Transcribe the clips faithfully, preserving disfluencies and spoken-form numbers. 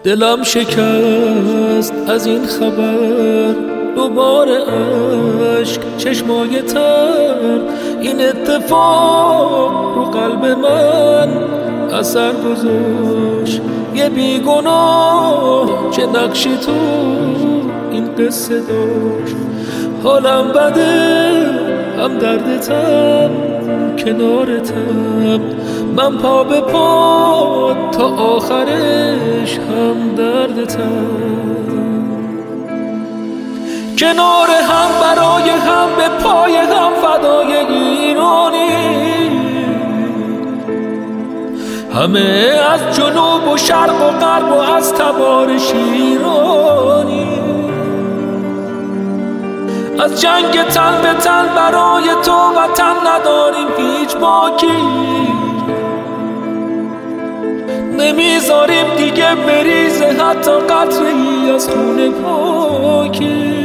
دلم شکست از این خبر، دوباره اشک چشمای تر. این اتفاق رو قلب من اثر گذاشت، یه بیگناه چه نقشی تو این قصه داشت. حالم بده هم دردتم کنارتم، من پا به پا تا آخرش هم دردتم. کنار هم برای هم به پای هم فدای ایرانی، همه از جنوب و شرق و غرب و از تبار شیرانی. از جنگ تن به تن برای تو وطن نداریم هیچ باکی، نمیذاریم دیگه بریزه حتی قطره ای از خون پاکی.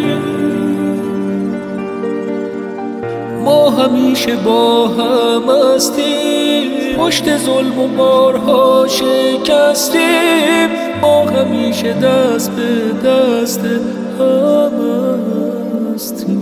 ما همیشه با هم هستیم، پشت ظلم و بارها شکستیم. ما همیشه دست به دست هم هستیم.